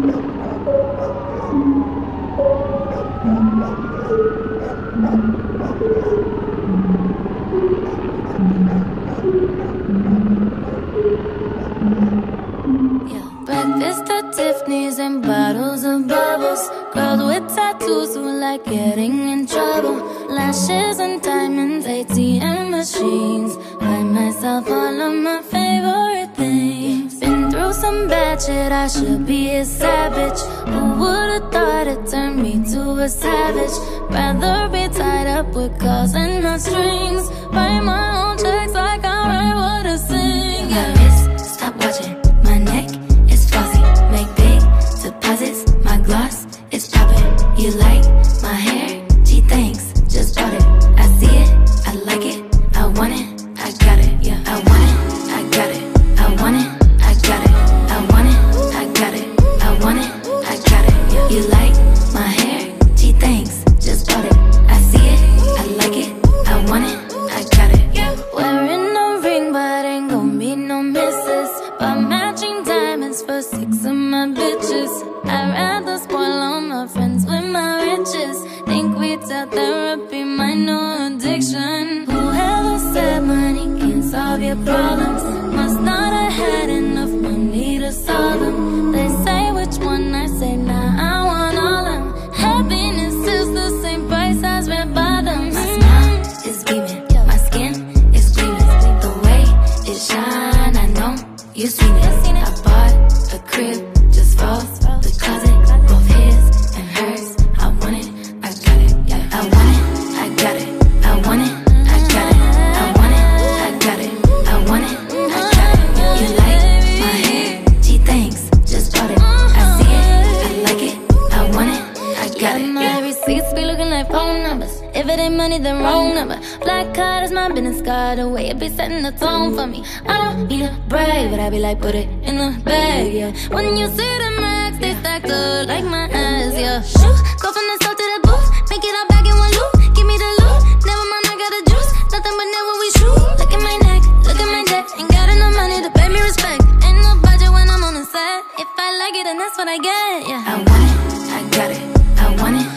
Breakfast at Tiffany's and bottles of bubbles. Girls with tattoos who like getting in trouble. Lashes and diamonds, ATM machines. Buy myself all of my favorite things. Been through some bad shit, I should be a savage. Who would've thought it turned me to a savage? Rather be tied up with calls and not strings. Write my own checks like I write what I sing. My wrist, stop watching. My neck is flossy. Make big deposits. My gloss is popping. You like my hair? Gee, thanks. Just bought it. I see it. I like it. I want it. I got it. Yeah, I want it. I got it. I want it. I got it. I want it. I got it. I want it. I got it. Yeah. You like my hair? Gee, thanks. Just bought it. I see it. I like it. I want it. I got it. Yeah. Wearing a ring, but ain't gon' be no misses. But matching diamonds for 6 of my bitches. I'd rather spoil all my friends with my riches. Think retail therapy, my new addiction. Whoever said money can solve your problems must not have had enough money to solve them. They say which one, I say nah, I want all them. Happiness is the same price as red bottoms. My smile is beaming. My skin is gleaming. The way it shine, I know you seen it. I bought a crib just for the closet. Both his and hers. I want it, I got it. I want it, I got it. I want it, I got it. I want it, I got it. I want it, I got it. You like my hair? Gee, thanks. Just bought it. I see it, I like it. I want it, I got it. My receipts be looking like phone numbers. If it ain't money, then wrong number. Black card is my business card. The way it be setting the tone for me. I don't need to brag, but I be like, put it in the bag, yeah. When you see the max, they stacked up like my ass, yeah. Shoot, go from the south to the booth. Make it all back in one loop. Give me the loot. Never mind, I got the juice. Nothing but never we shoot. Look at my neck, look at my debt. Ain't got enough money to pay me respect. Ain't no budget when I'm on the set. If I like it, then that's what I get, yeah. I want it, I got it. I want it.